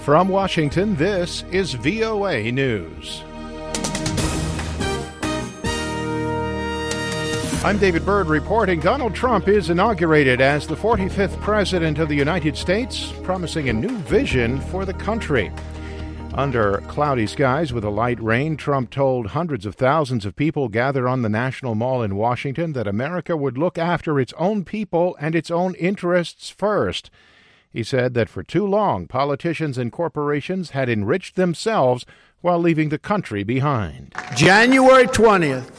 From Washington, this is VOA News. I'm David Byrd reporting. Donald Trump is inaugurated as the 45th President of the United States, promising a new vision for the country. Under cloudy skies with a light rain, Trump told hundreds of thousands of people gathered on the National Mall in Washington that America would look after its own people and its own interests first. He said that for too long, politicians and corporations had enriched themselves while leaving the country behind. January 20th,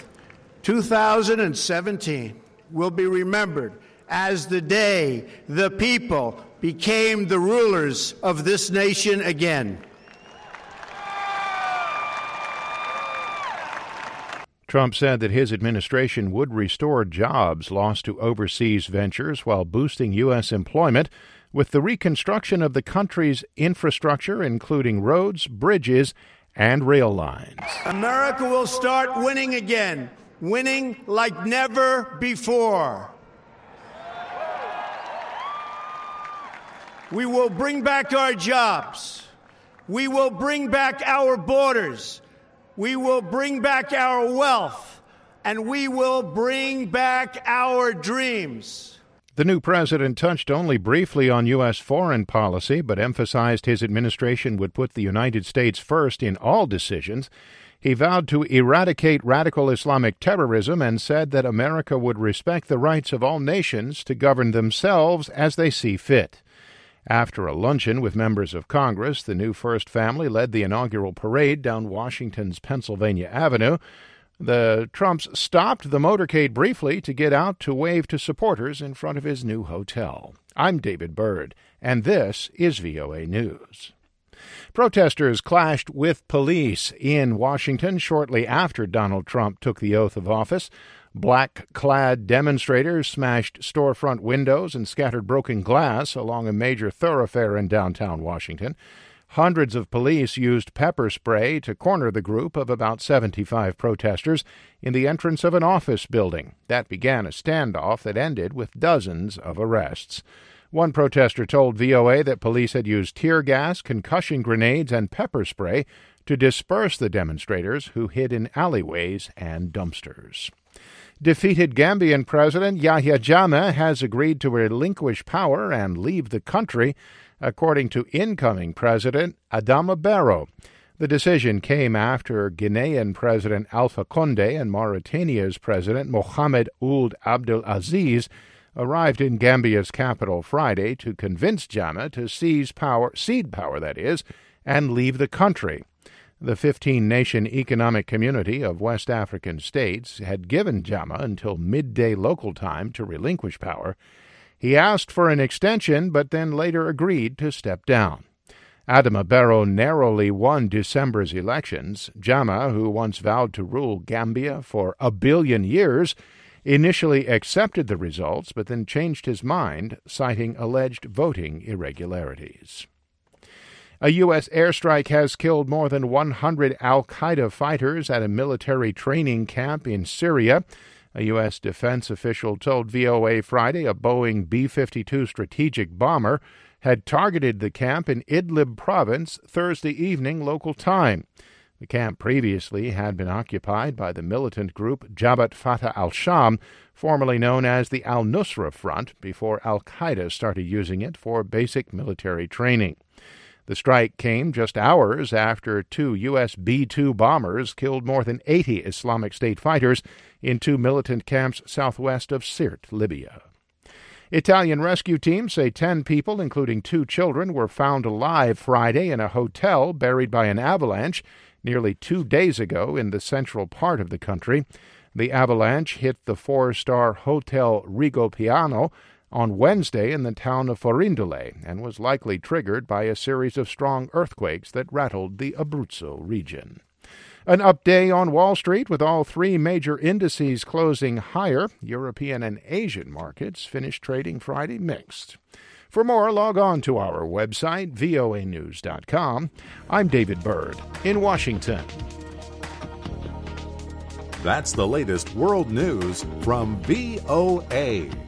2017 will be remembered as the day the people became the rulers of this nation again. Trump said that his administration would restore jobs lost to overseas ventures while boosting U.S. employment with the reconstruction of the country's infrastructure, including roads, bridges, and rail lines. America will start winning again, winning like never before. We will bring back our jobs. We will bring back our borders. We will bring back our wealth. And we will bring back our dreams. The new president touched only briefly on U.S. foreign policy, but emphasized his administration would put the United States first in all decisions. He vowed to eradicate radical Islamic terrorism and said that America would respect the rights of all nations to govern themselves as they see fit. After a luncheon with members of Congress, the new First Family led the inaugural parade down Washington's Pennsylvania Avenue. The Trumps stopped the motorcade briefly to get out to wave to supporters in front of his new hotel. I'm David Byrd, and this is VOA News. Protesters clashed with police in Washington shortly after Donald Trump took the oath of office. Black-clad demonstrators smashed storefront windows and scattered broken glass along a major thoroughfare in downtown Washington. Hundreds of police used pepper spray to corner the group of about 75 protesters in the entrance of an office building. That began a standoff that ended with dozens of arrests. One protester told VOA that police had used tear gas, concussion grenades, and pepper spray to disperse the demonstrators who hid in alleyways and dumpsters. Defeated Gambian President Yahya Jammeh has agreed to relinquish power and leave the country, according to incoming President Adama Barrow. The decision came after Guinean President Alpha Condé and Mauritania's President Mohamed Ould Abdel Aziz arrived in Gambia's capital Friday to convince Jammeh to cede power, and leave the country. The 15-nation economic community of West African states had given Jammeh until midday local time to relinquish power. He asked for an extension, but then later agreed to step down. Adama Barrow narrowly won December's elections. Jammeh, who once vowed to rule Gambia for 1 billion years, initially accepted the results, but then changed his mind, citing alleged voting irregularities. A U.S. airstrike has killed more than 100 al-Qaeda fighters at a military training camp in Syria. A U.S. defense official told VOA Friday a Boeing B-52 strategic bomber had targeted the camp in Idlib province Thursday evening local time. The camp previously had been occupied by the militant group Jabhat Fatah al-Sham, formerly known as the al-Nusra Front, before al-Qaeda started using it for basic military training. The strike came just hours after 2 U.S. B-2 bombers killed more than 80 Islamic State fighters in 2 militant camps southwest of Sirte, Libya. Italian rescue teams say 10 people, including 2 children, were found alive Friday in a hotel buried by an avalanche nearly 2 days ago in the central part of the country. The avalanche hit the 4-star Hotel Rigopiano on Wednesday in the town of Forindole and was likely triggered by a series of strong earthquakes that rattled the Abruzzo region. An up day on Wall Street with all 3 major indices closing higher. European and Asian markets finished trading Friday mixed. For more, log on to our website, voanews.com. I'm David Byrd in Washington. That's the latest world news from VOA.